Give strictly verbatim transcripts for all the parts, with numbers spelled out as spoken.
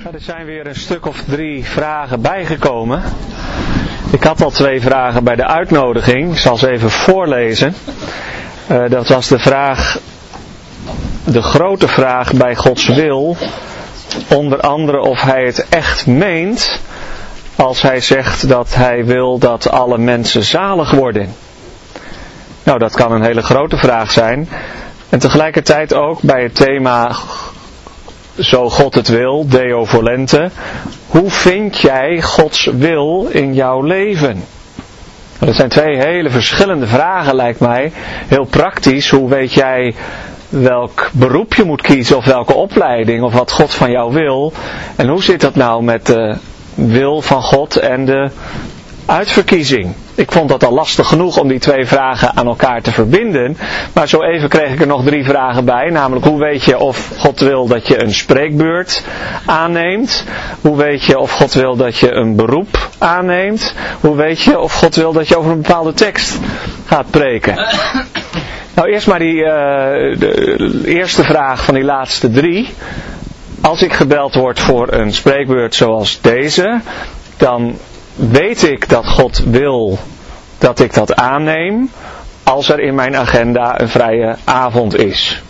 Er zijn weer een stuk of drie vragen bijgekomen. Ik had al twee vragen bij de uitnodiging. Ik zal ze even voorlezen. Uh, dat was de vraag, de grote vraag bij Gods wil. Onder andere of hij het echt meent als hij zegt dat hij wil dat alle mensen zalig worden. Nou, dat kan een hele grote vraag zijn. En tegelijkertijd ook bij het thema zo God het wil, Deo volente. Hoe vind jij Gods wil in jouw leven? Dat zijn twee hele verschillende vragen, lijkt mij. Heel praktisch, hoe weet jij welk beroep je moet kiezen of welke opleiding of wat God van jou wil? En hoe zit dat nou met de wil van God en de uitverkiezing? Ik vond dat al lastig genoeg om die twee vragen aan elkaar te verbinden. Maar zo even kreeg ik er nog drie vragen bij. Namelijk, hoe weet je of God wil dat je een spreekbeurt aanneemt? Hoe weet je of God wil dat je een beroep aanneemt? Hoe weet je of God wil dat je over een bepaalde tekst gaat preken? Nou, eerst maar die uh, de eerste vraag van die laatste drie. Als ik gebeld word voor een spreekbeurt zoals deze, dan weet ik dat God wil dat ik dat aanneem als er in mijn agenda een vrije avond is.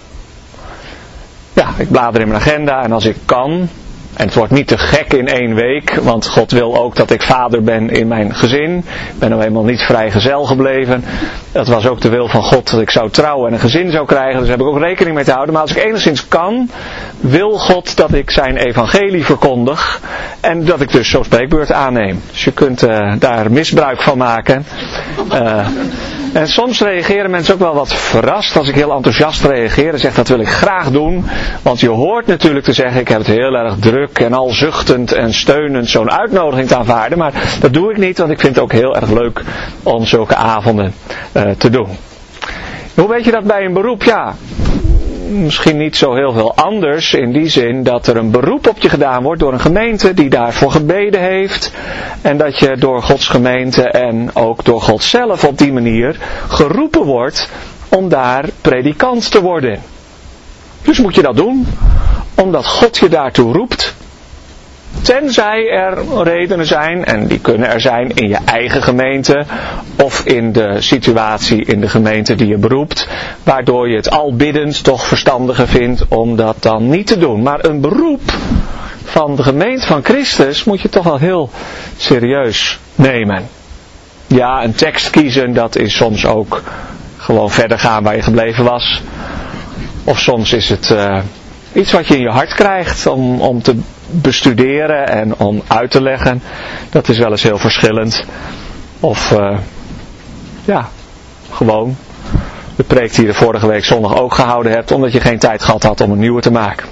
Ja, ik blader in mijn agenda en als ik kan, en het wordt niet te gek in één week, want God wil ook dat ik vader ben in mijn gezin. Ik ben nou eenmaal niet vrijgezel gebleven. Dat was ook de wil van God dat ik zou trouwen en een gezin zou krijgen. Dus daar heb ik ook rekening mee te houden. Maar als ik enigszins kan, wil God dat ik zijn evangelie verkondig. En dat ik dus zo'n spreekbeurt aanneem. Dus je kunt uh, daar misbruik van maken. Uh, en soms reageren mensen ook wel wat verrast als ik heel enthousiast reageer en zeg dat wil ik graag doen. Want je hoort natuurlijk te zeggen ik heb het heel erg druk en al zuchtend en steunend zo'n uitnodiging te aanvaarden. Maar dat doe ik niet, want ik vind het ook heel erg leuk om zulke avonden uh, te doen. Hoe weet je dat bij een beroep? Ja, misschien niet zo heel veel anders in die zin dat er een beroep op je gedaan wordt door een gemeente die daarvoor gebeden heeft. En dat je door Gods gemeente en ook door God zelf op die manier geroepen wordt om daar predikant te worden. Dus moet je dat doen, omdat God je daartoe roept. Tenzij er redenen zijn, en die kunnen er zijn in je eigen gemeente of in de situatie in de gemeente die je beroept, waardoor je het al biddend toch verstandiger vindt om dat dan niet te doen. Maar een beroep van de gemeente van Christus moet je toch wel heel serieus nemen. Ja, een tekst kiezen, dat is soms ook gewoon verder gaan waar je gebleven was. Of soms is het uh, iets wat je in je hart krijgt om, om te bestuderen en om uit te leggen. Dat is wel eens heel verschillend. Of uh, ja, gewoon de preek die je de vorige week zondag ook gehouden hebt, omdat je geen tijd gehad had om een nieuwe te maken.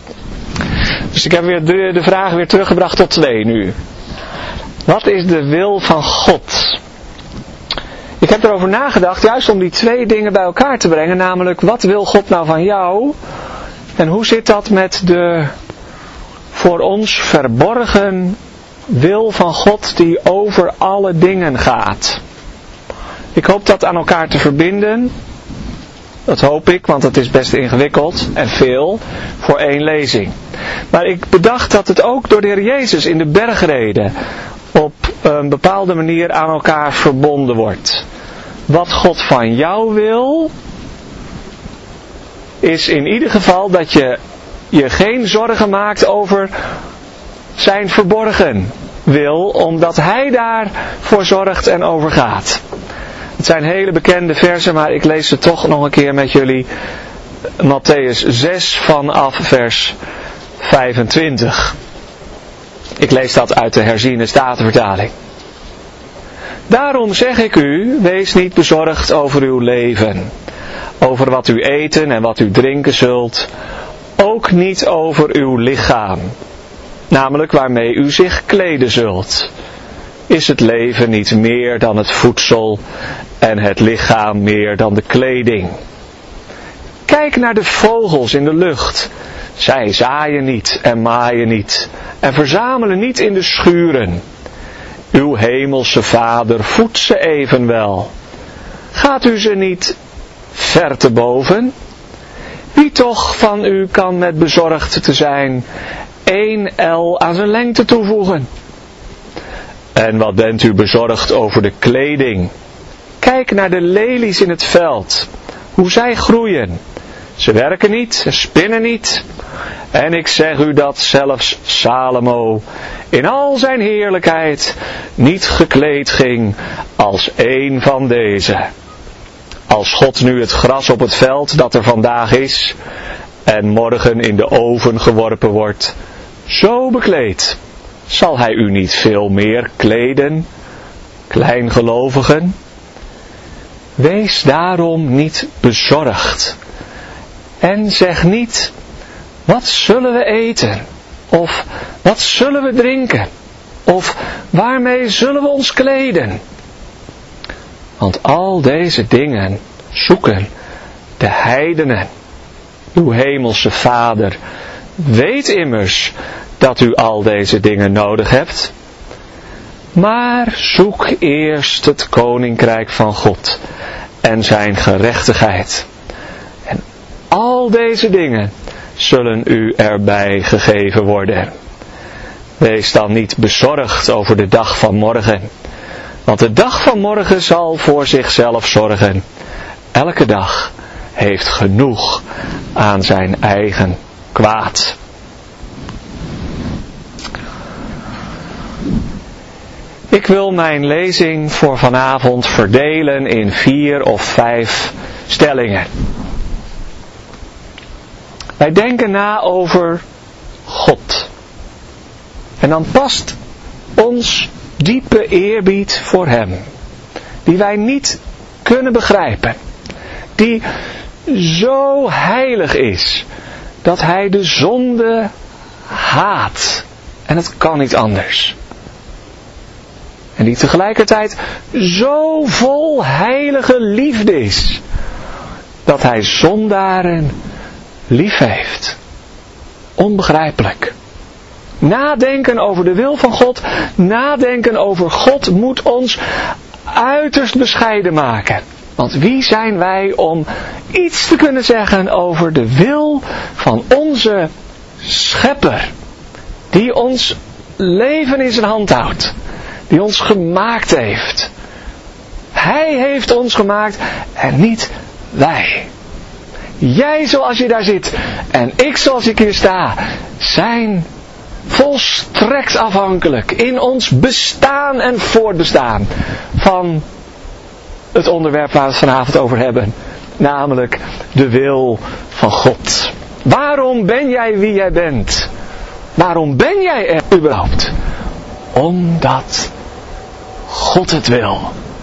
Dus ik heb weer de, de vraag weer teruggebracht tot twee nu. Wat is de wil van God? Ik heb erover nagedacht, juist om die twee dingen bij elkaar te brengen. Namelijk, wat wil God nou van jou? En hoe zit dat met de voor ons verborgen wil van God die over alle dingen gaat? Ik hoop dat aan elkaar te verbinden. Dat hoop ik, want het is best ingewikkeld en veel voor één lezing. Maar ik bedacht dat het ook door de Heer Jezus in de bergreden op een bepaalde manier aan elkaar verbonden wordt. Wat God van jou wil, is in ieder geval dat je je geen zorgen maakt over zijn verborgen wil, omdat hij daarvoor zorgt en overgaat. Het zijn hele bekende versen, maar ik lees ze toch nog een keer met jullie. Mattheüs zes vanaf vers vijfentwintig. Ik lees dat uit de herziene statenvertaling. Daarom zeg ik u, wees niet bezorgd over uw leven, over wat u eten en wat u drinken zult, ook niet over uw lichaam, namelijk waarmee u zich kleden zult. Is het leven niet meer dan het voedsel en het lichaam meer dan de kleding? Kijk naar de vogels in de lucht. Zij zaaien niet en maaien niet en verzamelen niet in de schuren. Uw hemelse Vader voedt ze evenwel. Gaat u ze niet ver te boven? Wie toch van u kan met bezorgd te zijn één el aan zijn lengte toevoegen. En wat bent u bezorgd over de kleding? Kijk naar de lelies in het veld, hoe zij groeien. Ze werken niet, ze spinnen niet. En ik zeg u dat zelfs Salomo in al zijn heerlijkheid niet gekleed ging als één van deze. Als God nu het gras op het veld dat er vandaag is en morgen in de oven geworpen wordt, zo bekleedt, zal hij u niet veel meer kleden, kleingelovigen? Wees daarom niet bezorgd. En zeg niet, wat zullen we eten? Of wat zullen we drinken? Of waarmee zullen we ons kleden? Want al deze dingen zoeken de heidenen. Uw hemelse Vader weet immers dat u al deze dingen nodig hebt. Maar zoek eerst het koninkrijk van God en zijn gerechtigheid. En al deze dingen zullen u erbij gegeven worden. Wees dan niet bezorgd over de dag van morgen. Want de dag van morgen zal voor zichzelf zorgen. Elke dag heeft genoeg aan zijn eigen kwaad. Ik wil mijn lezing voor vanavond verdelen in vier of vijf stellingen. Wij denken na over God. En dan past ons diepe eerbied voor Hem. Die wij niet kunnen begrijpen. Die zo heilig is dat Hij de zonde haat. En het kan niet anders. En die tegelijkertijd zo vol heilige liefde is dat Hij zondaren lief heeft. Onbegrijpelijk. Nadenken over de wil van God, nadenken over God moet ons uiterst bescheiden maken. Want wie zijn wij om iets te kunnen zeggen over de wil van onze Schepper, die ons leven in zijn hand houdt, die ons gemaakt heeft. Hij heeft ons gemaakt en niet wij. Jij zoals je daar zit en ik zoals ik hier sta, zijn volstrekt afhankelijk in ons bestaan en voortbestaan van het onderwerp waar we het vanavond over hebben. Namelijk de wil van God. Waarom ben jij wie jij bent? Waarom ben jij er überhaupt? Omdat God het wil.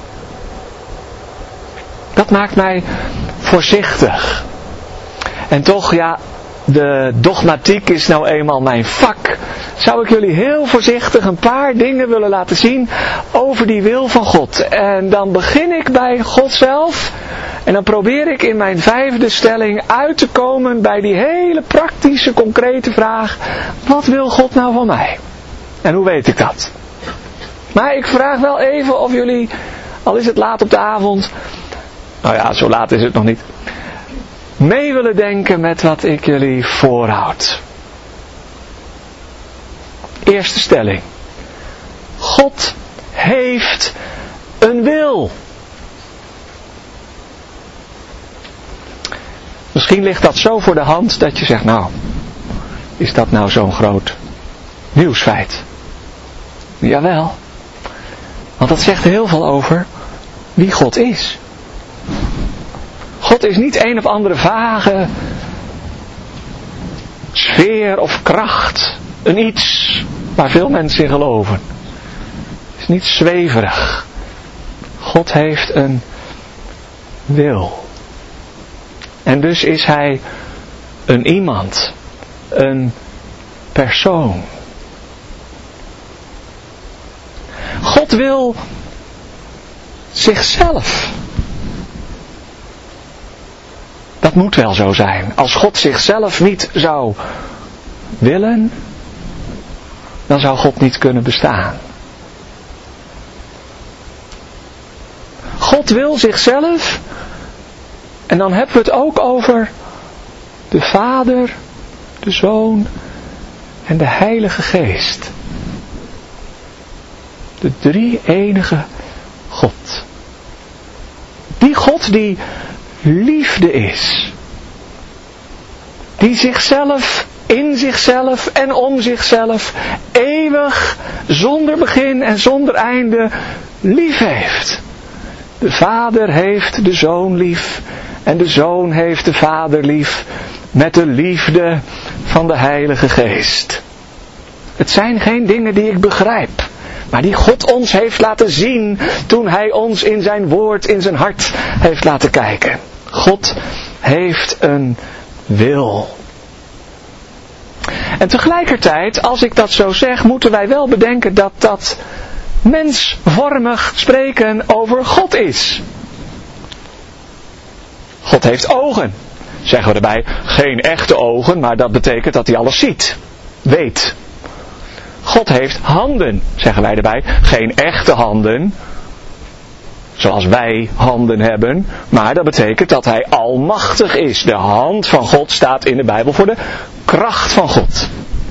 Dat maakt mij voorzichtig. En toch, ja, de dogmatiek is nou eenmaal mijn vak. Zou ik jullie heel voorzichtig een paar dingen willen laten zien over die wil van God. En dan begin ik bij God zelf. En dan probeer ik in mijn vijfde stelling uit te komen bij die hele praktische, concrete vraag. Wat wil God nou van mij? En hoe weet ik dat? Maar ik vraag wel even of jullie, al is het laat op de avond, nou ja, zo laat is het nog niet, mee willen denken met wat ik jullie voorhoud. Eerste stelling. God heeft een wil. Misschien ligt dat zo voor de hand dat je zegt, nou, is dat nou zo'n groot nieuwsfeit? Jawel. Want dat zegt heel veel over wie God is. God is niet een of andere vage sfeer of kracht. Een iets waar veel mensen in geloven. Het is niet zweverig. God heeft een wil. En dus is Hij een iemand. Een persoon. God wil zichzelf. Dat moet wel zo zijn. Als God zichzelf niet zou willen, dan zou God niet kunnen bestaan. God wil zichzelf, en dan hebben we het ook over de Vader, de Zoon en de Heilige Geest. De drie enige God. Die God die liefde is. Die zichzelf, in zichzelf en om zichzelf eeuwig, zonder begin en zonder einde lief heeft. De Vader heeft de Zoon lief en de Zoon heeft de Vader lief met de liefde van de Heilige Geest. Het zijn geen dingen die ik begrijp, maar die God ons heeft laten zien toen Hij ons in zijn woord, in zijn hart heeft laten kijken. God heeft een wil. En tegelijkertijd, als ik dat zo zeg, moeten wij wel bedenken dat dat mensvormig spreken over God is. God heeft ogen. Zeggen we erbij, geen echte ogen, maar dat betekent dat hij alles ziet, weet. God heeft handen, zeggen wij erbij, geen echte handen, zoals wij handen hebben, maar dat betekent dat hij almachtig is. De hand van God staat in de Bijbel voor de kracht van God.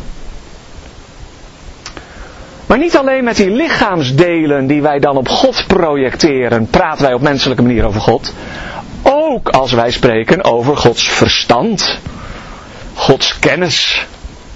Maar niet alleen met die lichaamsdelen die wij dan op God projecteren, praten wij op menselijke manier over God. Ook als wij spreken over Gods verstand, Gods kennis,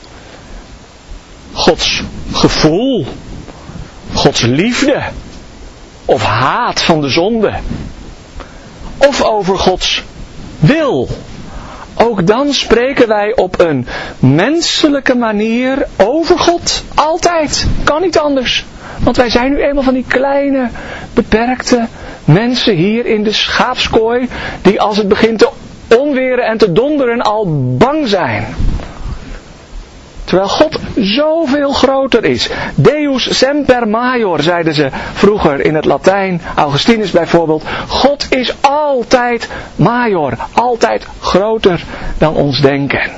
Gods gevoel, Gods liefde of haat van de zonde. Of over Gods wil. Ook dan spreken wij op een menselijke manier over God. Altijd. Kan niet anders. Want wij zijn nu eenmaal van die kleine, beperkte mensen hier in de schaapskooi, die als het begint te onweren en te donderen al bang zijn. Terwijl God zoveel groter is. Deus semper major, zeiden ze vroeger in het Latijn. Augustinus bijvoorbeeld. God is altijd major. Altijd groter dan ons denken.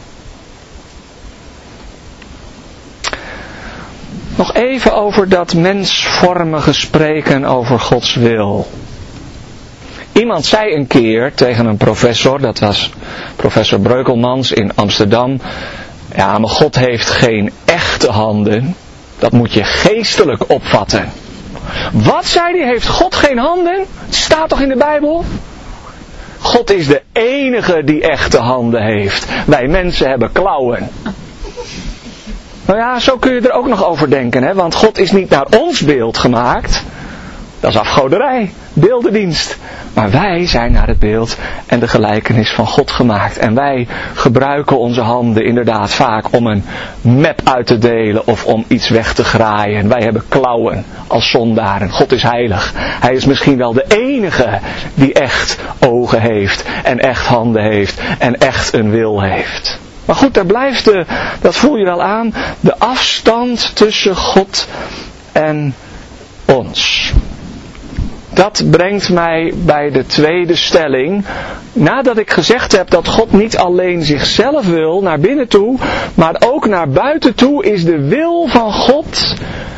Nog even over dat mensvormige spreken over Gods wil. Iemand zei een keer tegen een professor, dat was professor Breukelmans in Amsterdam. Ja, maar God heeft geen echte handen. Dat moet je geestelijk opvatten. Wat zei hij? Heeft God geen handen? Het staat toch in de Bijbel? God is de enige die echte handen heeft. Wij mensen hebben klauwen. Nou ja, zo kun je er ook nog over denken, hè? Want God is niet naar ons beeld gemaakt. Dat is afgoderij, beeldendienst. Maar wij zijn naar het beeld en de gelijkenis van God gemaakt. En wij gebruiken onze handen inderdaad vaak om een map uit te delen of om iets weg te graaien. Wij hebben klauwen als zondaren. God is heilig. Hij is misschien wel de enige die echt ogen heeft en echt handen heeft en echt een wil heeft. Maar goed, daar blijft de, dat voel je wel aan, de afstand tussen God en ons. Dat brengt mij bij de tweede stelling. Nadat ik gezegd heb dat God niet alleen zichzelf wil naar binnen toe, maar ook naar buiten toe, is de wil van God,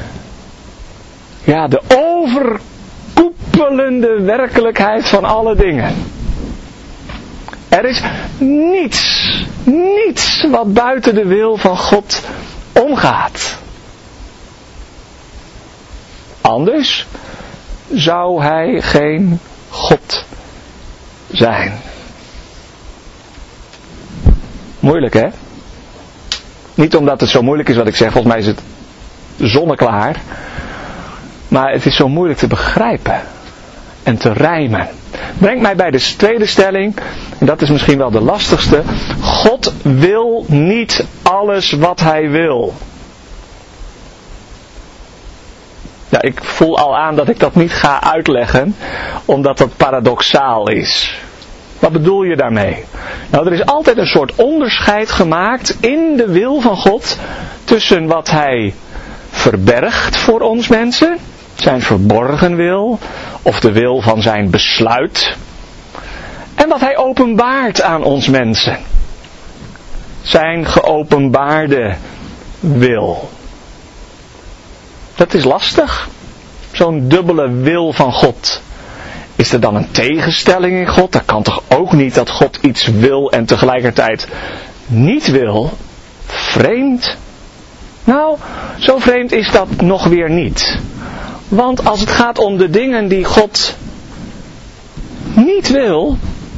ja, de overkoepelende werkelijkheid van alle dingen. Er is niets, niets wat buiten de wil van God omgaat. Anders zou hij geen God zijn. Moeilijk, hè? Niet omdat het zo moeilijk is wat ik zeg, volgens mij is het zonneklaar. Maar het is zo moeilijk te begrijpen en te rijmen. Brengt mij bij de tweede stelling, en dat is misschien wel de lastigste. God wil niet alles wat hij wil. Ja, ik voel al aan dat ik dat niet ga uitleggen, omdat dat paradoxaal is. Wat bedoel je daarmee? Nou, er is altijd een soort onderscheid gemaakt in de wil van God tussen wat hij verbergt voor ons mensen, zijn verborgen wil, of de wil van zijn besluit, en wat hij openbaart aan ons mensen. Zijn geopenbaarde wil. Dat is lastig. Zo'n dubbele wil van God. Is er dan een tegenstelling in God? Dat kan toch ook niet dat God iets wil en tegelijkertijd niet wil? Vreemd, Nou, zo vreemd is dat nog weer niet. Want als het gaat om de dingen die God niet wil,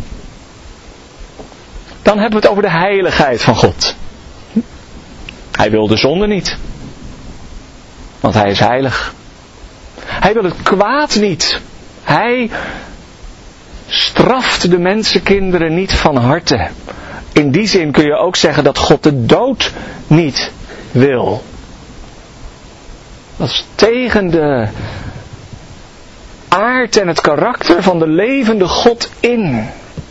dan hebben we het over de heiligheid van God. Hij wil de zonde niet. Want hij is heilig. Hij wil het kwaad niet. Hij straft de mensenkinderen niet van harte. In die zin kun je ook zeggen dat God de dood niet wil. Dat is tegen de aard en het karakter van de levende God in.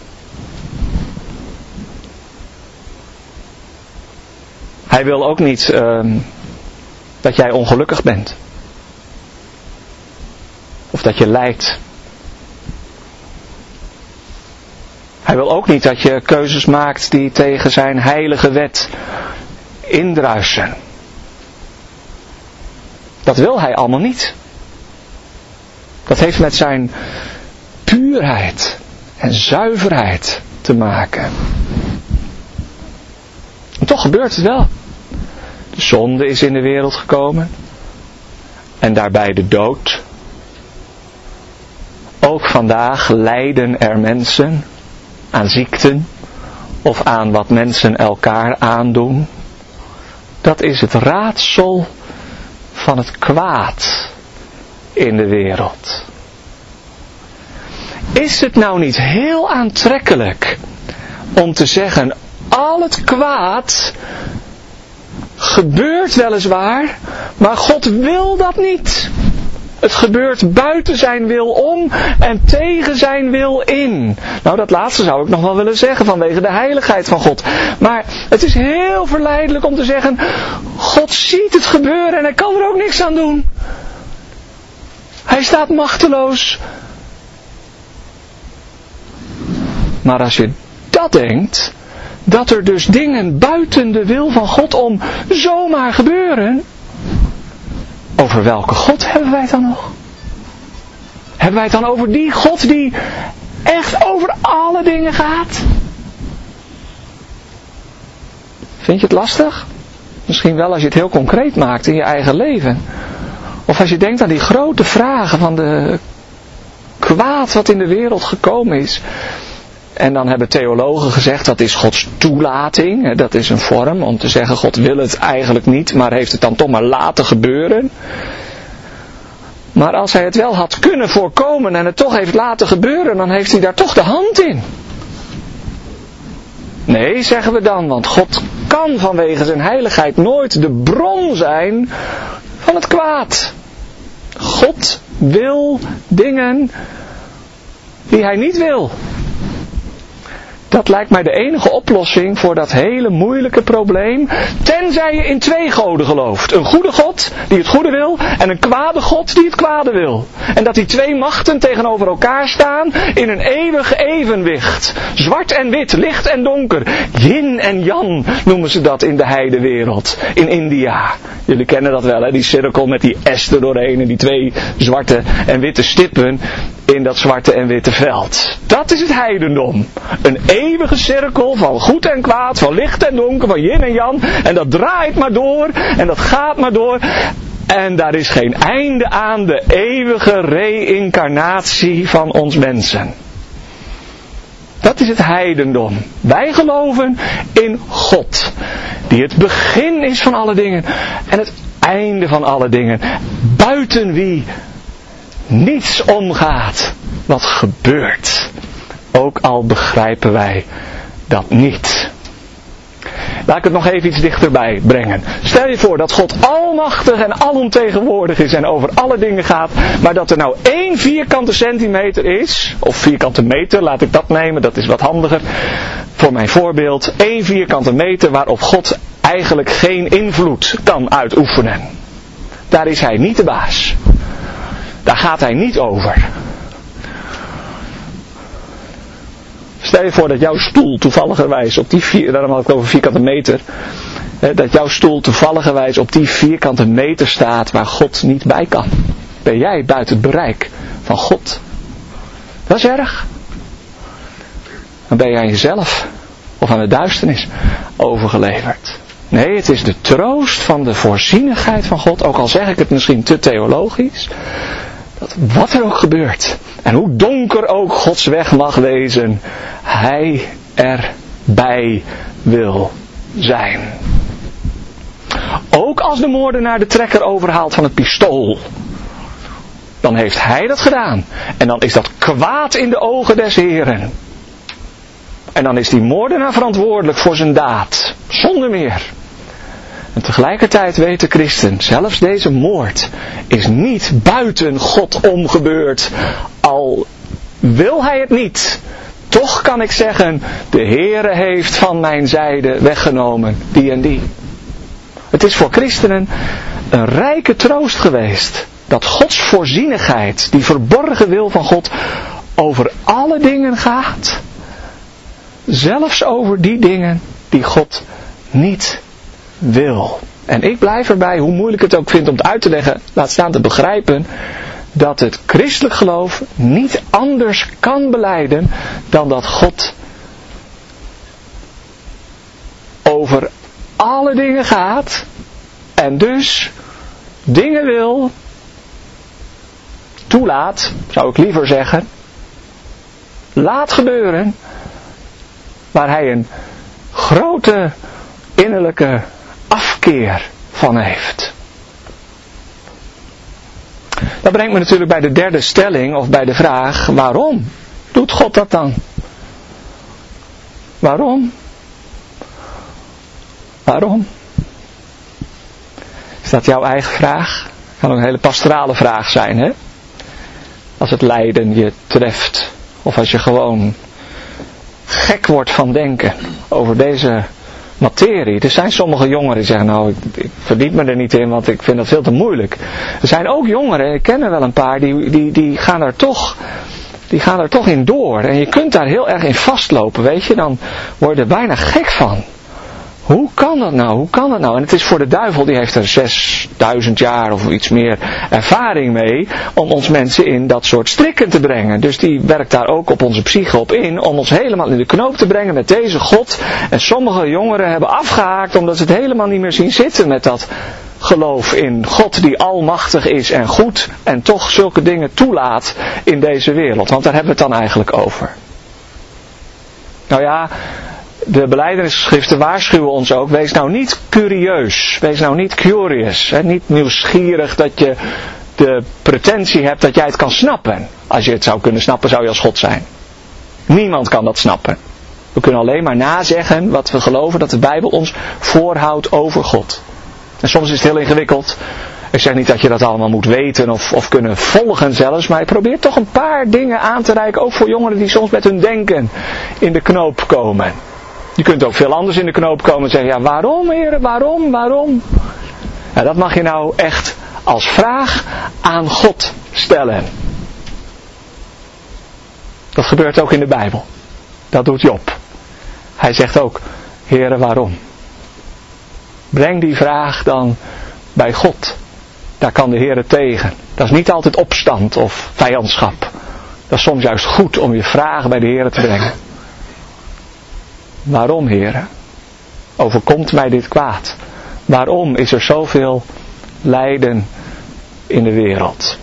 Hij wil ook niet uh, dat jij ongelukkig bent. Of dat je lijdt. Hij wil ook niet dat je keuzes maakt die tegen zijn heilige wet indruisen. Dat wil hij allemaal niet. Dat heeft met zijn puurheid en zuiverheid te maken. En toch gebeurt het wel. De zonde is in de wereld gekomen. En daarbij de dood. Ook vandaag lijden er mensen aan ziekten of aan wat mensen elkaar aandoen. Dat is het raadsel van het kwaad in de wereld. Is het nou niet heel aantrekkelijk om te zeggen, al het kwaad gebeurt weliswaar, maar God wil dat niet. Het gebeurt buiten zijn wil om en tegen zijn wil in. Nou, dat laatste zou ik nog wel willen zeggen vanwege de heiligheid van God. Maar het is heel verleidelijk om te zeggen, God ziet het gebeuren en hij kan er ook niks aan doen. Hij staat machteloos. Maar als je dat denkt, dat er dus dingen buiten de wil van God om zomaar gebeuren, over welke God hebben wij het dan nog? Hebben wij het dan over die God die echt over alle dingen gaat? Vind je het lastig? Misschien wel als je het heel concreet maakt in je eigen leven. Of als je denkt aan die grote vragen van de kwaad wat in de wereld gekomen is. En dan hebben theologen gezegd, dat is Gods toelating. Dat is een vorm om te zeggen, God wil het eigenlijk niet, maar heeft het dan toch maar laten gebeuren. Maar als hij het wel had kunnen voorkomen en het toch heeft laten gebeuren, dan heeft hij daar toch de hand in. Nee, zeggen we dan, want God kan vanwege zijn heiligheid nooit de bron zijn van het kwaad. God wil dingen die hij niet wil. Dat lijkt mij de enige oplossing voor dat hele moeilijke probleem. Tenzij je in twee goden gelooft. Een goede God die het goede wil en een kwade God die het kwade wil. En dat die twee machten tegenover elkaar staan in een eeuwig evenwicht. Zwart en wit, licht en donker. Yin en yang noemen ze dat in de heidewereld. In India. Jullie kennen dat wel, hè? Die cirkel met die S er doorheen en die twee zwarte en witte stippen in dat zwarte en witte veld. Dat is het heidendom. Een eeuwige cirkel van goed en kwaad, van licht en donker, van yin en yang. En dat draait maar door en dat gaat maar door. En daar is geen einde aan de eeuwige reïncarnatie van ons mensen. Dat is het heidendom. Wij geloven in God. Die het begin is van alle dingen. En het einde van alle dingen. Buiten wie niets omgaat wat gebeurt. Ook al begrijpen wij dat niet. Laat ik het nog even iets dichterbij brengen. Stel je voor dat God almachtig en alomtegenwoordig is en over alle dingen gaat, maar dat er nou één vierkante centimeter is, of vierkante meter, laat ik dat nemen, dat is wat handiger voor mijn voorbeeld, één vierkante meter waarop God eigenlijk geen invloed kan uitoefenen. Daar is hij niet de baas. Daar gaat hij niet over. Stel je voor dat jouw stoel toevalligerwijs op die vier, daarom had ik het over vierkante meter, dat jouw stoel toevalligerwijs op die vierkante meter staat waar God niet bij kan. Ben jij buiten het bereik van God? Dat is erg. Dan ben je aan jezelf of aan de duisternis overgeleverd. Nee, het is de troost van de voorzienigheid van God, ook al zeg ik het misschien te theologisch, dat wat er ook gebeurt, en hoe donker ook Gods weg mag wezen, Hij erbij wil zijn. Ook als de moordenaar de trekker overhaalt van het pistool, dan heeft Hij dat gedaan. En dan is dat kwaad in de ogen des Heren. En dan is die moordenaar verantwoordelijk voor zijn daad, zonder meer. En tegelijkertijd weet de christen, zelfs deze moord is niet buiten God om gebeurd, al wil hij het niet. Toch kan ik zeggen, de Heere heeft van mijn zijde weggenomen die en die. Het is voor christenen een rijke troost geweest, dat Gods voorzienigheid, die verborgen wil van God, over alle dingen gaat. Zelfs over die dingen die God niet wil. En ik blijf erbij, hoe moeilijk het ook vind om het uit te leggen, laat staan te begrijpen, dat het christelijk geloof niet anders kan belijden dan dat God over alle dingen gaat en dus dingen wil, toelaat, zou ik liever zeggen, laat gebeuren, waar hij een grote innerlijke afkeer van heeft. Dat brengt me natuurlijk bij de derde stelling, of bij de vraag, waarom doet God dat dan? Waarom? Waarom? Is dat jouw eigen vraag? Kan ook een hele pastorale vraag zijn, hè? Als het lijden je treft, of als je gewoon gek wordt van denken over deze materie. Er zijn sommige jongeren die zeggen, nou, ik, ik verdiep me er niet in, want ik vind dat veel te moeilijk. Er zijn ook jongeren, ik ken er wel een paar, die, die, die, gaan er toch, die gaan er toch in door. En je kunt daar heel erg in vastlopen, weet je. Dan word je er bijna gek van. Hoe kan dat nou? Hoe kan dat nou? En het is voor de duivel, die heeft er zesduizend jaar of iets meer ervaring mee, om ons mensen in dat soort strikken te brengen. Dus die werkt daar ook op onze psyche op in, om ons helemaal in de knoop te brengen met deze God. En sommige jongeren hebben afgehaakt, omdat ze het helemaal niet meer zien zitten met dat geloof in God die almachtig is en goed, en toch zulke dingen toelaat in deze wereld. Want daar hebben we het dan eigenlijk over. Nou ja, de belijdenisgeschriften waarschuwen ons ook, wees nou niet curieus, wees nou niet curious, hè, niet nieuwsgierig dat je de pretentie hebt dat jij het kan snappen. Als je het zou kunnen snappen, zou je als God zijn. Niemand kan dat snappen. We kunnen alleen maar nazeggen wat we geloven dat de Bijbel ons voorhoudt over God. En soms is het heel ingewikkeld. Ik zeg niet dat je dat allemaal moet weten of, of kunnen volgen zelfs, maar ik probeer toch een paar dingen aan te reiken, ook voor jongeren die soms met hun denken in de knoop komen. Je kunt ook veel anders in de knoop komen en zeggen, ja, waarom, heren, waarom, waarom? Ja, dat mag je nou echt als vraag aan God stellen. Dat gebeurt ook in de Bijbel. Dat doet Job. Hij zegt ook, heren, waarom? Breng die vraag dan bij God. Daar kan de Heere tegen. Dat is niet altijd opstand of vijandschap. Dat is soms juist goed om je vragen bij de Heere te brengen. Waarom, Heere? Overkomt mij dit kwaad? Waarom is er zoveel lijden in de wereld?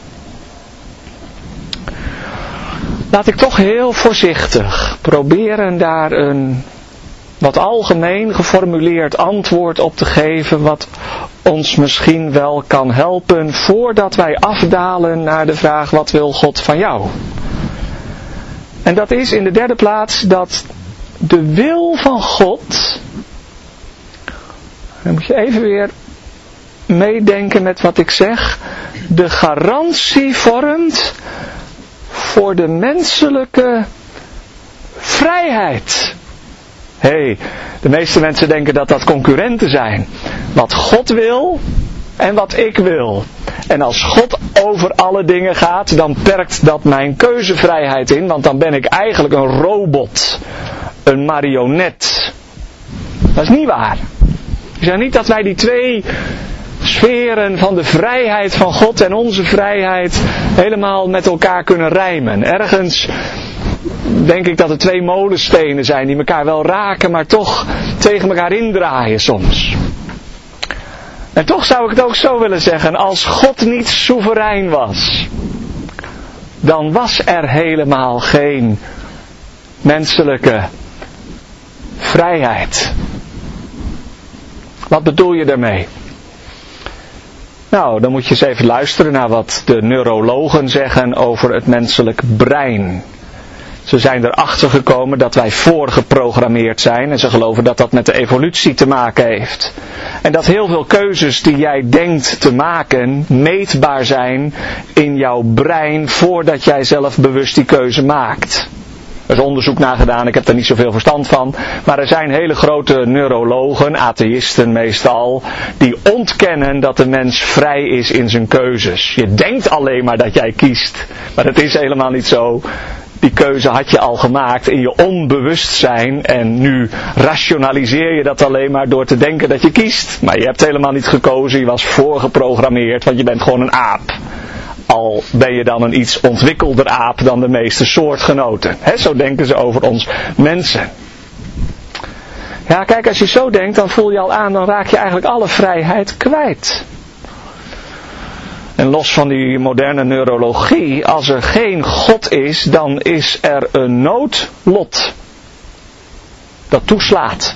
Laat ik toch heel voorzichtig proberen daar een wat algemeen geformuleerd antwoord op te geven, wat ons misschien wel kan helpen voordat wij afdalen naar de vraag, wat wil God van jou? En dat is in de derde plaats dat de wil van God, dan moet je even weer meedenken met wat ik zeg, de garantie vormt voor de menselijke vrijheid. Hé, hey, de meeste mensen denken dat dat concurrenten zijn. Wat God wil en wat ik wil. En als God over alle dingen gaat, dan perkt dat mijn keuzevrijheid in, want dan ben ik eigenlijk een robot. Een marionet. Dat is niet waar. Ik zeg niet dat wij die twee sferen van de vrijheid van God en onze vrijheid helemaal met elkaar kunnen rijmen. Ergens denk ik dat er twee molenstenen zijn die elkaar wel raken, maar toch tegen elkaar indraaien soms. En toch zou ik het ook zo willen zeggen, als God niet soeverein was, dan was er helemaal geen menselijke vrijheid. Wat bedoel je daarmee? Nou, dan moet je eens even luisteren naar wat de neurologen zeggen over het menselijk brein. Ze zijn erachter gekomen dat wij voorgeprogrammeerd zijn en ze geloven dat dat met de evolutie te maken heeft. En dat heel veel keuzes die jij denkt te maken meetbaar zijn in jouw brein voordat jij zelf bewust die keuze maakt. Er is onderzoek naar gedaan, ik heb daar niet zoveel verstand van. Maar er zijn hele grote neurologen, atheïsten meestal, die ontkennen dat de mens vrij is in zijn keuzes. Je denkt alleen maar dat jij kiest, maar dat is helemaal niet zo. Die keuze had je al gemaakt in je onbewustzijn en nu rationaliseer je dat alleen maar door te denken dat je kiest. Maar je hebt helemaal niet gekozen, je was voorgeprogrammeerd, want je bent gewoon een aap. Al ben je dan een iets ontwikkelder aap dan de meeste soortgenoten. He, zo denken ze over ons mensen. Ja, kijk, als je zo denkt, dan voel je al aan, dan raak je eigenlijk alle vrijheid kwijt. En los van die moderne neurologie, als er geen God is, dan is er een noodlot dat toeslaat.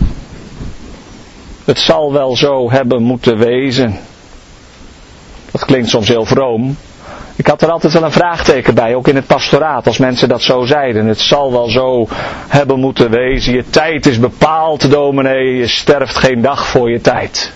Het zal wel zo hebben moeten wezen. Dat klinkt soms heel vroom. Ik had er altijd wel een vraagteken bij, ook in het pastoraat, als mensen dat zo zeiden. Het zal wel zo hebben moeten wezen. Je tijd is bepaald, dominee, je sterft geen dag voor je tijd.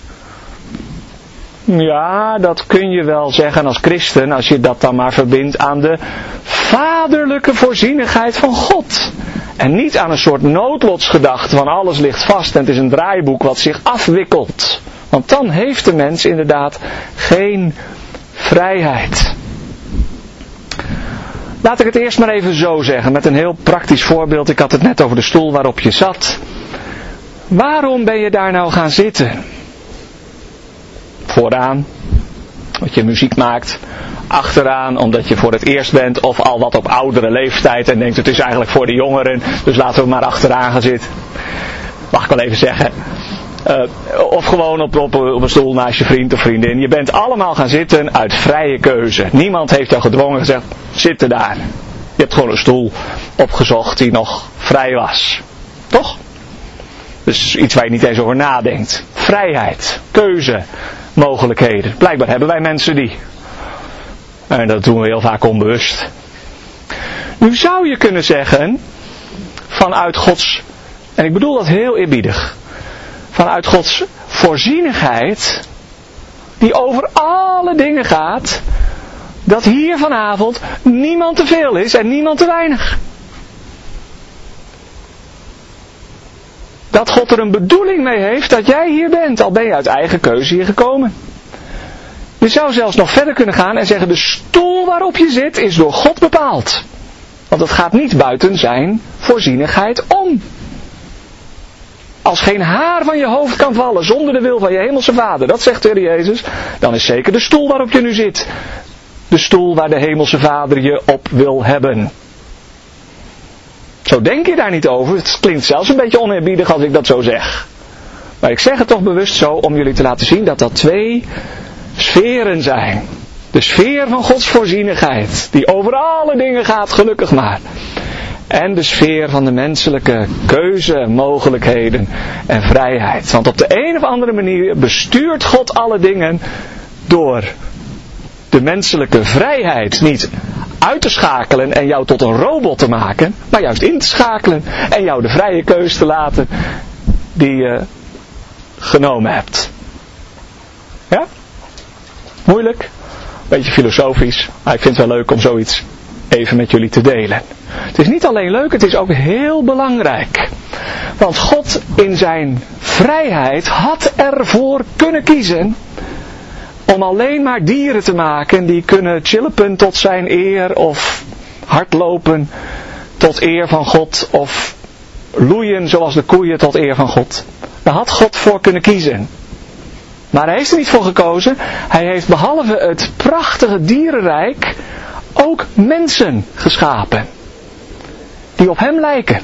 Ja, dat kun je wel zeggen als christen, als je dat dan maar verbindt aan de vaderlijke voorzienigheid van God. En niet aan een soort noodlotsgedachte van alles ligt vast en het is een draaiboek wat zich afwikkelt. Want dan heeft de mens inderdaad geen vrijheid. Laat ik het eerst maar even zo zeggen, met een heel praktisch voorbeeld. Ik had het net over de stoel waarop je zat. Waarom ben je daar nou gaan zitten? Vooraan, omdat je muziek maakt. Achteraan, omdat je voor het eerst bent of al wat op oudere leeftijd en denkt het is eigenlijk voor de jongeren, dus laten we maar achteraan gaan zitten. Mag ik wel even zeggen. Uh, of gewoon op, op, op een stoel naast je vriend of vriendin. Je bent allemaal gaan zitten uit vrije keuze. Niemand heeft jou gedwongen gezegd, zitten daar. Je hebt gewoon een stoel opgezocht die nog vrij was. Toch? Dus iets waar je niet eens over nadenkt. Vrijheid, keuze, mogelijkheden. Blijkbaar hebben wij mensen die. En dat doen we heel vaak onbewust. Nu zou je kunnen zeggen, vanuit Gods, en ik bedoel dat heel eerbiedig, vanuit Gods voorzienigheid, die over alle dingen gaat, dat hier vanavond niemand te veel is en niemand te weinig. Dat God er een bedoeling mee heeft dat jij hier bent, al ben je uit eigen keuze hier gekomen. Je zou zelfs nog verder kunnen gaan en zeggen, de stoel waarop je zit is door God bepaald. Want het gaat niet buiten zijn voorzienigheid om. Als geen haar van je hoofd kan vallen zonder de wil van je hemelse Vader, dat zegt de Heer Jezus, dan is zeker de stoel waarop je nu zit de stoel waar de hemelse Vader je op wil hebben. Zo denk je daar niet over. Het klinkt zelfs een beetje oneerbiedig als ik dat zo zeg. Maar ik zeg het toch bewust zo om jullie te laten zien dat dat twee sferen zijn. De sfeer van Gods voorzienigheid, die over alle dingen gaat, gelukkig maar. En de sfeer van de menselijke keuze, mogelijkheden en vrijheid. Want op de een of andere manier bestuurt God alle dingen door de menselijke vrijheid niet uit te schakelen en jou tot een robot te maken, maar juist in te schakelen en jou de vrije keus te laten die je genomen hebt. Ja? Moeilijk? Beetje filosofisch, maar ik vind het wel leuk om zoiets even met jullie te delen. Het is niet alleen leuk, het is ook heel belangrijk. Want God in zijn vrijheid had ervoor kunnen kiezen om alleen maar dieren te maken die kunnen chillen tot zijn eer of hardlopen tot eer van God of loeien zoals de koeien tot eer van God. Daar had God voor kunnen kiezen. Maar hij heeft er niet voor gekozen. Hij heeft behalve het prachtige dierenrijk ook mensen geschapen. die op hem lijken.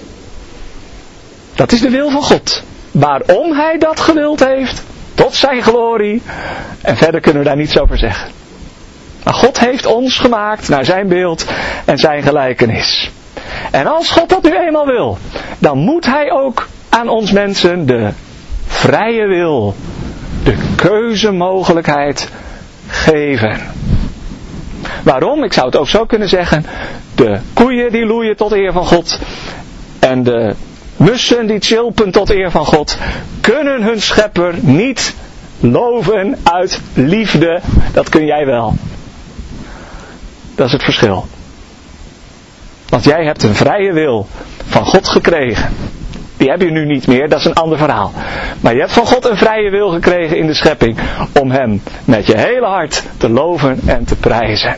Dat is de wil van God. Waarom hij dat gewild heeft, tot zijn glorie. En verder kunnen we daar niets over zeggen. Maar God heeft ons gemaakt naar zijn beeld en zijn gelijkenis. En als God dat nu eenmaal wil, dan moet hij ook aan ons mensen de vrije wil, de keuzemogelijkheid geven. Waarom? Ik zou het ook zo kunnen zeggen. De koeien die loeien tot eer van God. En de mussen die tjilpen tot eer van God. Kunnen hun schepper niet loven uit liefde. Dat kun jij wel. Dat is het verschil. Want jij hebt een vrije wil van God gekregen. Die heb je nu niet meer, dat is een ander verhaal. Maar je hebt van God een vrije wil gekregen in de schepping. Om hem met je hele hart te loven en te prijzen.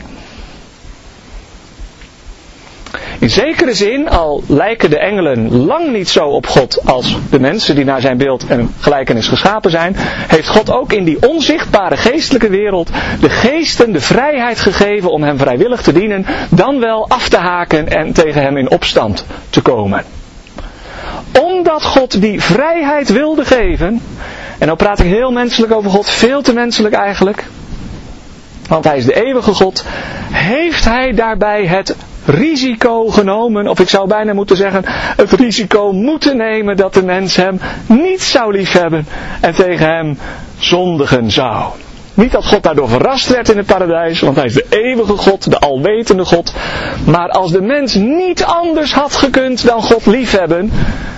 In zekere zin, al lijken de engelen lang niet zo op God als de mensen die naar zijn beeld en gelijkenis geschapen zijn, heeft God ook in die onzichtbare geestelijke wereld de geesten de vrijheid gegeven om hem vrijwillig te dienen, dan wel af te haken en tegen hem in opstand te komen. Omdat God die vrijheid wilde geven, en nou praat ik heel menselijk over God, veel te menselijk eigenlijk, want hij is de eeuwige God, heeft hij daarbij het risico genomen, of ik zou bijna moeten zeggen, het risico moeten nemen dat de mens hem niet zou liefhebben en tegen hem zondigen zou. Niet dat God daardoor verrast werd in het paradijs, want hij is de eeuwige God, de alwetende God. Maar als de mens niet anders had gekund dan God liefhebben,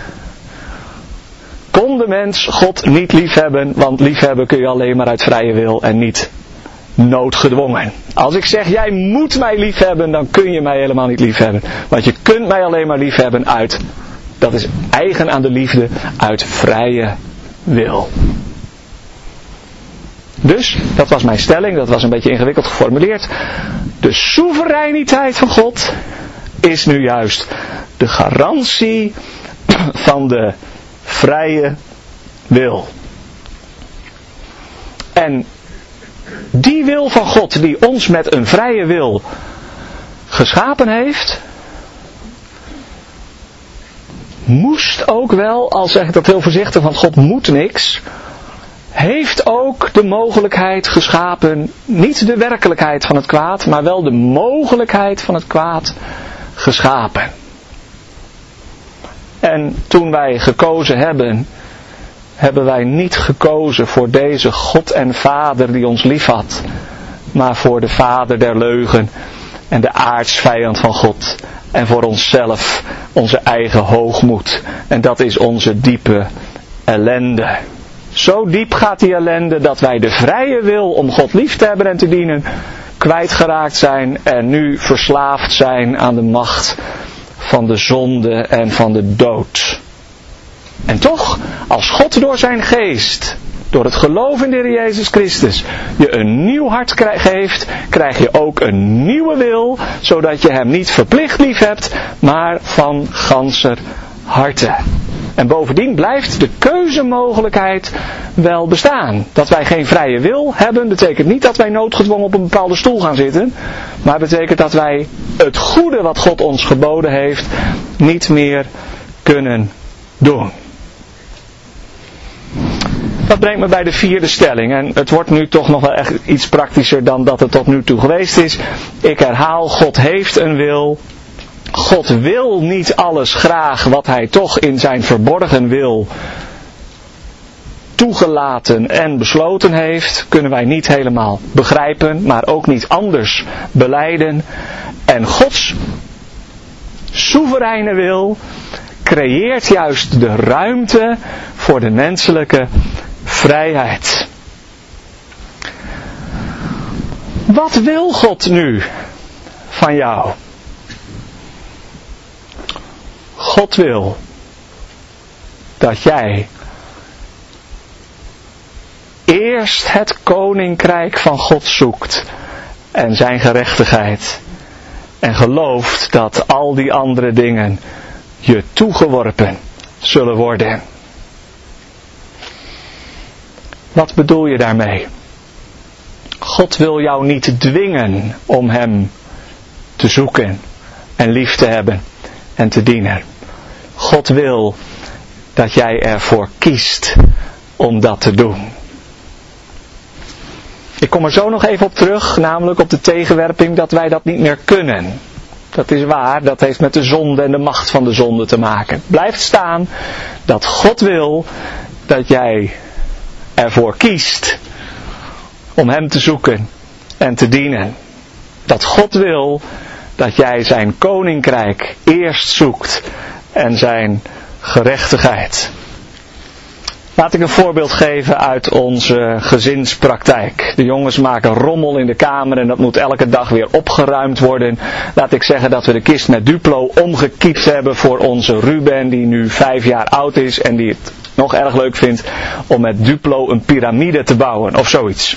kon de mens God niet liefhebben, want liefhebben kun je alleen maar uit vrije wil en niet noodgedwongen. Als ik zeg, jij moet mij liefhebben, dan kun je mij helemaal niet liefhebben. Want je kunt mij alleen maar liefhebben uit, dat is eigen aan de liefde, uit vrije wil. Dus, dat was mijn stelling, dat was een beetje ingewikkeld geformuleerd. De soevereiniteit van God is nu juist de garantie van de vrije wil. En die wil van God die ons met een vrije wil geschapen heeft, moest ook wel, al zeg ik dat heel voorzichtig, want God moet niks, heeft ook de mogelijkheid geschapen, niet de werkelijkheid van het kwaad, maar wel de mogelijkheid van het kwaad geschapen. En toen wij gekozen hebben, hebben wij niet gekozen voor deze God en Vader die ons lief had, maar voor de vader der leugen en de aartsvijand van God. En voor onszelf, onze eigen hoogmoed. En dat is onze diepe ellende. Zo diep gaat die ellende dat wij de vrije wil om God lief te hebben en te dienen kwijtgeraakt zijn en nu verslaafd zijn aan de macht van de zonde en van de dood. En toch, als God door zijn geest, door het geloof in de Heer Jezus Christus, je een nieuw hart geeft, krijg je ook een nieuwe wil, zodat je hem niet verplicht lief hebt, maar van ganser harte. En bovendien blijft de keuzemogelijkheid wel bestaan. Dat wij geen vrije wil hebben, betekent niet dat wij noodgedwongen op een bepaalde stoel gaan zitten, maar betekent dat wij het goede wat God ons geboden heeft, niet meer kunnen doen. Dat brengt me bij de vierde stelling. En het wordt nu toch nog wel echt iets praktischer dan dat het tot nu toe geweest is. Ik herhaal, God heeft een wil. God wil niet alles graag wat hij toch in zijn verborgen wil toegelaten en besloten heeft. Kunnen wij niet helemaal begrijpen, maar ook niet anders belijden. En Gods soevereine wil creëert juist de ruimte voor de menselijke vrijheid. Wat wil God nu van jou? God wil dat jij eerst het koninkrijk van God zoekt en zijn gerechtigheid en gelooft dat al die andere dingen je toegeworpen zullen worden. Wat bedoel je daarmee? God wil jou niet dwingen om hem te zoeken en lief te hebben en te dienen. God wil dat jij ervoor kiest om dat te doen. Ik kom er zo nog even op terug, namelijk op de tegenwerping dat wij dat niet meer kunnen. Dat is waar, dat heeft met de zonde en de macht van de zonde te maken. Blijft staan dat God wil dat jij ervoor kiest om hem te zoeken en te dienen. Dat God wil dat jij zijn koninkrijk eerst zoekt en zijn gerechtigheid. Laat ik een voorbeeld geven uit onze gezinspraktijk. De jongens maken rommel in de kamer en dat moet elke dag weer opgeruimd worden. Laat ik zeggen dat we de kist met Duplo omgekiept hebben voor onze Ruben, die nu vijf jaar oud is en die het nog erg leuk vindt om met Duplo een piramide te bouwen of zoiets.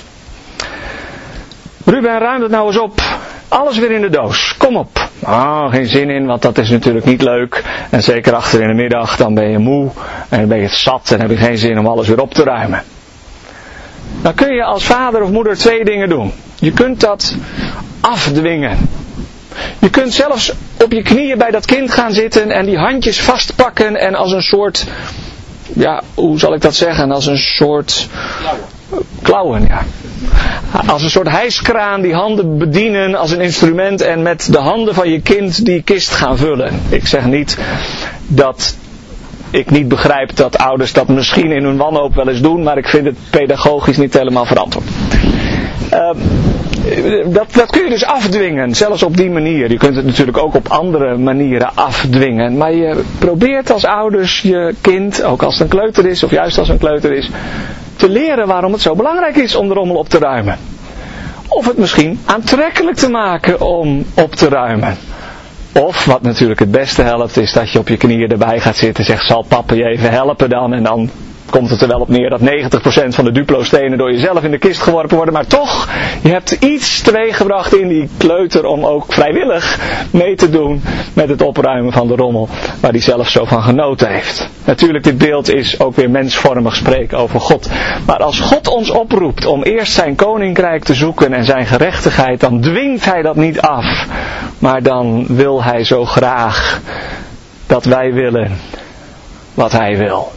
Ruben, ruim het nou eens op. Alles weer in de doos. Kom op. Oh, geen zin in, want dat is natuurlijk niet leuk. En zeker achter in de middag, dan ben je moe. En dan ben je het zat en heb je geen zin om alles weer op te ruimen. Dan kun je als vader of moeder twee dingen doen. Je kunt dat afdwingen. Je kunt zelfs op je knieën bij dat kind gaan zitten en die handjes vastpakken en als een soort... Ja, hoe zal ik dat zeggen? Als een soort... Klauwen, ja. Als een soort hijskraan die handen bedienen als een instrument en met de handen van je kind die kist gaan vullen. Ik zeg niet dat ik niet begrijp dat ouders dat misschien in hun wanhoop wel eens doen, maar ik vind het pedagogisch niet helemaal verantwoord. Uh, dat, dat kun je dus afdwingen, zelfs op die manier. Je kunt het natuurlijk ook op andere manieren afdwingen. Maar je probeert als ouders je kind, ook als het een kleuter is of juist als het een kleuter is, te leren waarom het zo belangrijk is om de rommel op te ruimen. Of het misschien aantrekkelijk te maken om op te ruimen. Of, wat natuurlijk het beste helpt, is dat je op je knieën erbij gaat zitten en zegt, zal papa je even helpen dan? En dan komt het er wel op neer dat negentig procent van de Duplo-stenen door jezelf in de kist geworpen worden. Maar toch, je hebt iets teweeggebracht in die kleuter om ook vrijwillig mee te doen met het opruimen van de rommel, waar hij zelf zo van genoten heeft. Natuurlijk, dit beeld is ook weer mensvormig spreken over God. Maar als God ons oproept om eerst zijn koninkrijk te zoeken en zijn gerechtigheid, dan dwingt hij dat niet af. Maar dan wil hij zo graag dat wij willen wat hij wil.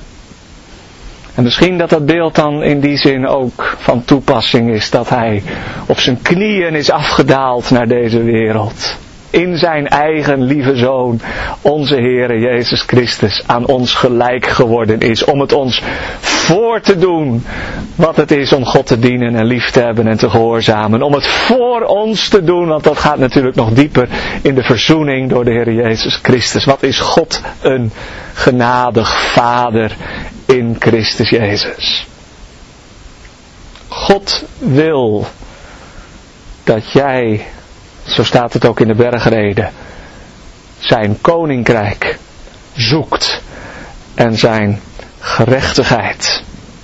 En misschien dat dat beeld dan in die zin ook van toepassing is, dat hij op zijn knieën is afgedaald naar deze wereld. In zijn eigen lieve Zoon, onze Heere Jezus Christus, aan ons gelijk geworden is. Om het ons voor te doen wat het is om God te dienen en lief te hebben en te gehoorzamen. Om het voor ons te doen, want dat gaat natuurlijk nog dieper in de verzoening door de Heere Jezus Christus. Wat is God een genadig Vader in Christus Jezus. God wil dat jij, zo staat het ook in de bergreden, zijn koninkrijk zoekt en zijn gerechtigheid.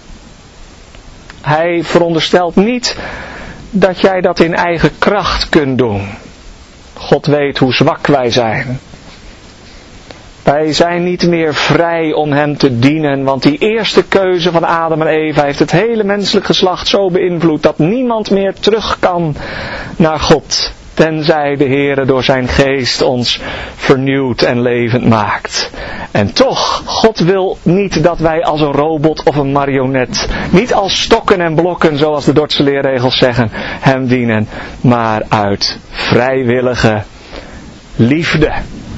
Hij veronderstelt niet dat jij dat in eigen kracht kunt doen. God weet hoe zwak wij zijn. Wij zijn niet meer vrij om hem te dienen, want die eerste keuze van Adam en Eva heeft het hele menselijk geslacht zo beïnvloed dat niemand meer terug kan naar God, tenzij de Heere door zijn geest ons vernieuwd en levend maakt. En toch, God wil niet dat wij als een robot of een marionet, niet als stokken en blokken zoals de Dordtse leerregels zeggen, hem dienen, maar uit vrijwillige liefde.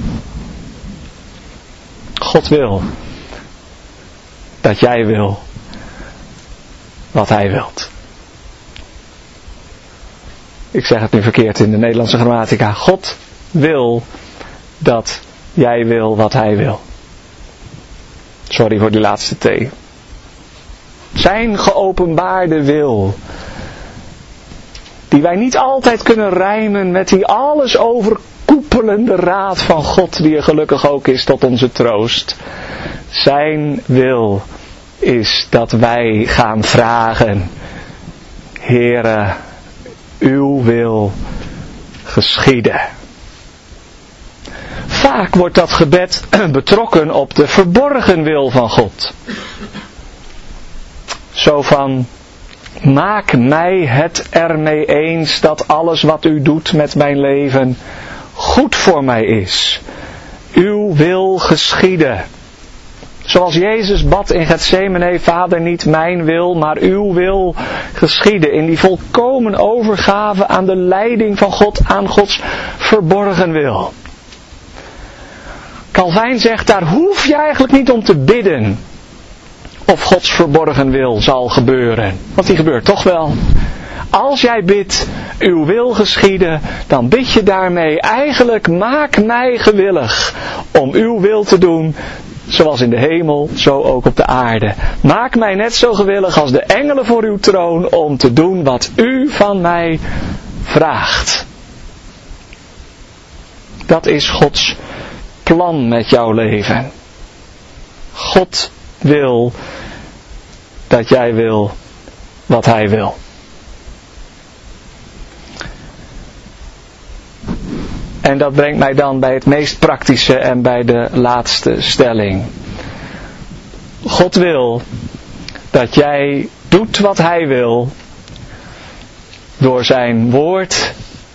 God wil dat jij wil wat hij wilt. Ik zeg het nu verkeerd in de Nederlandse grammatica. God wil dat jij wil wat hij wil. Sorry voor die laatste T. Zijn geopenbaarde wil, die wij niet altijd kunnen rijmen met die alles overkoepelende raad van God, die er gelukkig ook is tot onze troost. Zijn wil is dat wij gaan vragen: Heere, uw wil geschieden. Vaak wordt dat gebed betrokken op de verborgen wil van God. Zo van: maak mij het ermee eens dat alles wat u doet met mijn leven goed voor mij is. Uw uw wil geschieden. Zoals Jezus bad in Getsemane, Vader, niet mijn wil, maar uw wil geschieden. In die volkomen overgave aan de leiding van God, aan Gods verborgen wil. Calvijn zegt, daar hoef je eigenlijk niet om te bidden of Gods verborgen wil zal gebeuren. Want die gebeurt toch wel. Als jij bidt, uw wil geschieden, dan bid je daarmee eigenlijk, maak mij gewillig om uw wil te doen, zoals in de hemel, zo ook op de aarde. Maak mij net zo gewillig als de engelen voor uw troon om te doen wat u van mij vraagt. Dat is Gods plan met jouw leven. God wil dat jij wil wat hij wil. En dat brengt mij dan bij het meest praktische en bij de laatste stelling. God wil dat jij doet wat hij wil door zijn woord,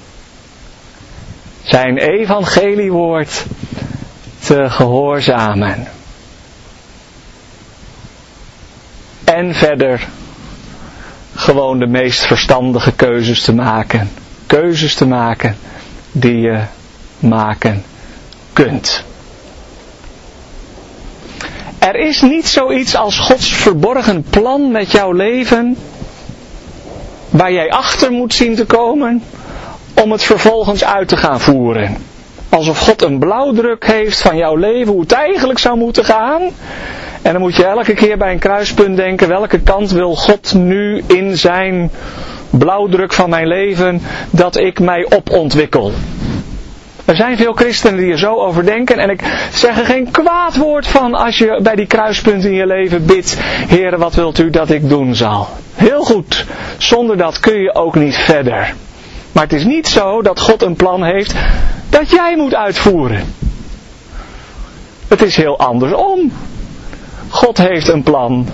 zijn evangeliewoord te gehoorzamen. En verder gewoon de meest verstandige keuzes te maken. Keuzes te maken die je maken kunt. Er is niet zoiets als Gods verborgen plan met jouw leven, waar jij achter moet zien te komen, om het vervolgens uit te gaan voeren. Alsof God een blauwdruk heeft van jouw leven, hoe het eigenlijk zou moeten gaan. En dan moet je elke keer bij een kruispunt denken, welke kant wil God nu in zijn blauwdruk van mijn leven, dat ik mij opontwikkel. Er zijn veel christenen die er zo over denken en ik zeg er geen kwaad woord van als je bij die kruispunten in je leven bidt, Heere, wat wilt u dat ik doen zal? Heel goed, zonder dat kun je ook niet verder. Maar het is niet zo dat God een plan heeft dat jij moet uitvoeren. Het is heel andersom. God heeft een plan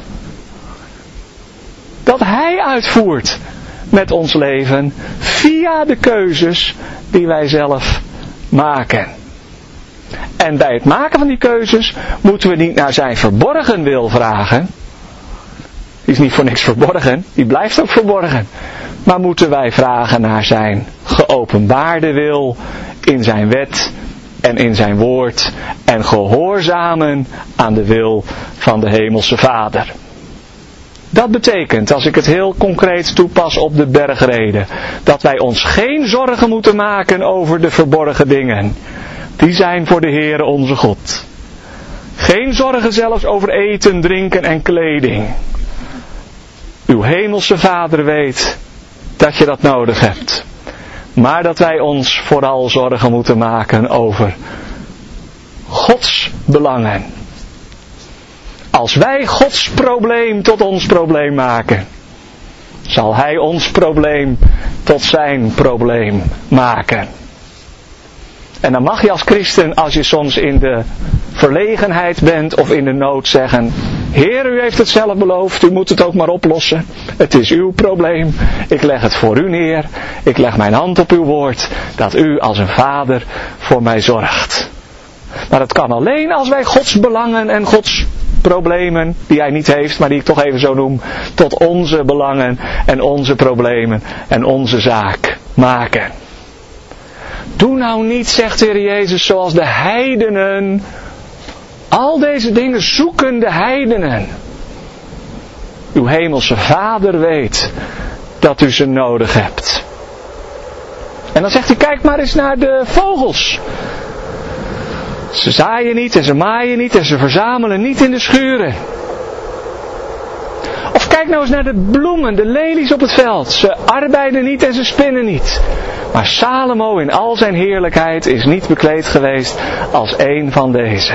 dat hij uitvoert met ons leven via de keuzes die wij zelf maken. En bij het maken van die keuzes moeten we niet naar zijn verborgen wil vragen. Die is niet voor niks verborgen, die blijft ook verborgen. Maar moeten wij vragen naar zijn geopenbaarde wil in zijn wet en in zijn woord en gehoorzamen aan de wil van de hemelse Vader. Dat betekent, als ik het heel concreet toepas op de bergreden, dat wij ons geen zorgen moeten maken over de verborgen dingen. Die zijn voor de Heere onze God. Geen zorgen zelfs over eten, drinken en kleding. Uw hemelse Vader weet dat je dat nodig hebt. Maar dat wij ons vooral zorgen moeten maken over Gods belangen. Als wij Gods probleem tot ons probleem maken, zal Hij ons probleem tot zijn probleem maken. En dan mag je als christen, als je soms in de verlegenheid bent of in de nood, zeggen: Heer, u heeft het zelf beloofd, u moet het ook maar oplossen. Het is uw probleem, ik leg het voor u neer, ik leg mijn hand op uw woord, dat u als een vader voor mij zorgt. Maar dat kan alleen als wij Gods belangen en Gods problemen, die hij niet heeft, maar die ik toch even zo noem, tot onze belangen en onze problemen en onze zaak maken. Doe nou niet, zegt de Heer Jezus, zoals de heidenen. Al deze dingen zoeken de heidenen. Uw hemelse Vader weet dat u ze nodig hebt. En dan zegt hij, kijk maar eens naar de vogels. Ze zaaien niet en ze maaien niet en ze verzamelen niet in de schuren. Of kijk nou eens naar de bloemen, de lelies op het veld. Ze arbeiden niet en ze spinnen niet. Maar Salomo in al zijn heerlijkheid is niet bekleed geweest als een van deze.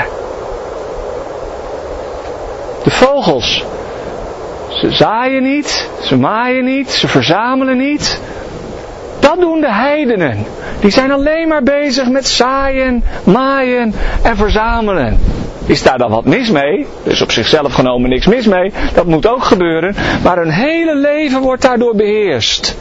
De vogels. Ze zaaien niet, ze maaien niet, ze verzamelen niet. Dat doen de heidenen. Die zijn alleen maar bezig met zaaien, maaien en verzamelen. Is daar dan wat mis mee? Er is op zichzelf genomen niks mis mee. Dat moet ook gebeuren. Maar hun hele leven wordt daardoor beheerst.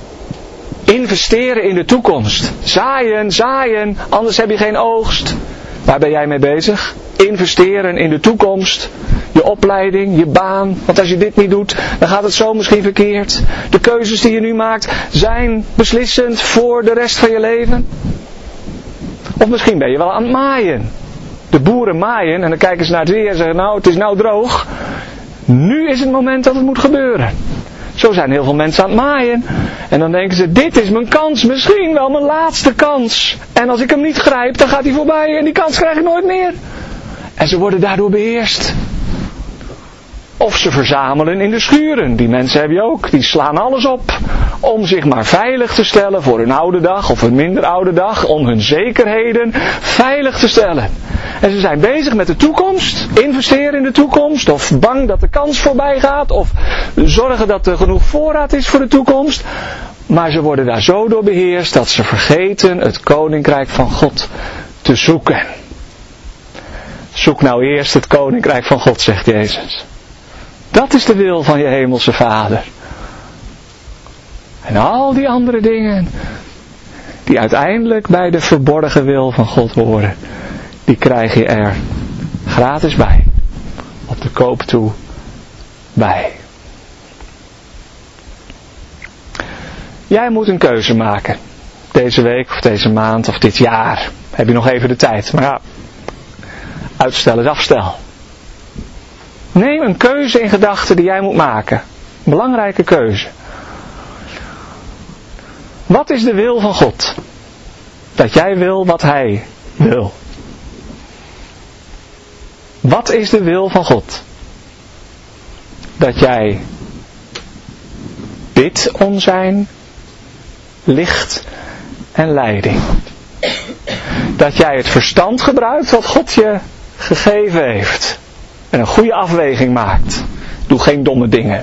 Investeren in de toekomst. Zaaien, zaaien, anders heb je geen oogst. Waar ben jij mee bezig? Investeren in de toekomst. Je opleiding, je baan. Want als je dit niet doet, dan gaat het zo misschien verkeerd. De keuzes die je nu maakt zijn beslissend voor de rest van je leven. Of misschien ben je wel aan het maaien. De boeren maaien en dan kijken ze naar het weer en zeggen, nou het is nou droog. Nu is het moment dat het moet gebeuren. Zo zijn heel veel mensen aan het maaien. En dan denken ze, dit is mijn kans, misschien wel mijn laatste kans. En als ik hem niet grijp, dan gaat hij voorbij en die kans krijg ik nooit meer. En ze worden daardoor beheerst. Of ze verzamelen in de schuren. Die mensen heb je ook. Die slaan alles op. Om zich maar veilig te stellen voor een oude dag of een minder oude dag. Om hun zekerheden veilig te stellen. En ze zijn bezig met de toekomst. Investeren in de toekomst. Of bang dat de kans voorbij gaat. Of zorgen dat er genoeg voorraad is voor de toekomst. Maar ze worden daar zo door beheerst dat ze vergeten het koninkrijk van God te zoeken. Zoek nou eerst het koninkrijk van God, zegt Jezus. Dat is de wil van je hemelse Vader. En al die andere dingen, die uiteindelijk bij de verborgen wil van God horen, die krijg je er gratis bij. Op de koop toe bij. Jij moet een keuze maken. Deze week of deze maand of dit jaar. Heb je nog even de tijd. Maar ja, uitstel is afstel. Neem een keuze in gedachten die jij moet maken. Een belangrijke keuze. Wat is de wil van God? Dat jij wil wat Hij wil. Wat is de wil van God? Dat jij bidt om zijn licht en leiding. Dat jij het verstand gebruikt wat God je gegeven heeft. En een goede afweging maakt. Doe geen domme dingen.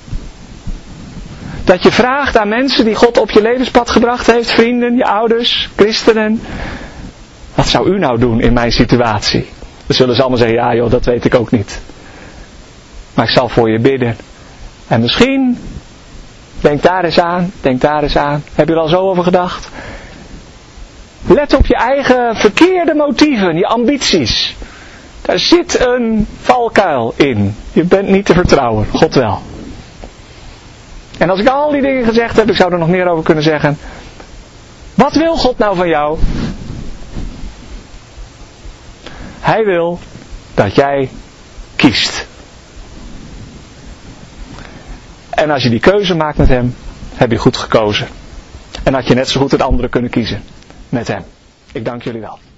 Dat je vraagt aan mensen die God op je levenspad gebracht heeft. Vrienden, je ouders, christenen. Wat zou u nou doen in mijn situatie? Dan zullen ze allemaal zeggen, ja joh, dat weet ik ook niet. Maar ik zal voor je bidden. En misschien, denk daar eens aan, denk daar eens aan. Heb je er al zo over gedacht? Let op je eigen verkeerde motieven, je ambities. Daar zit een valkuil in. Je bent niet te vertrouwen, God wel. En als ik al die dingen gezegd heb, ik zou er nog meer over kunnen zeggen. Wat wil God nou van jou? Hij wil dat jij kiest. En als je die keuze maakt met hem, heb je goed gekozen. En had je net zo goed het andere kunnen kiezen met hem. Ik dank jullie wel.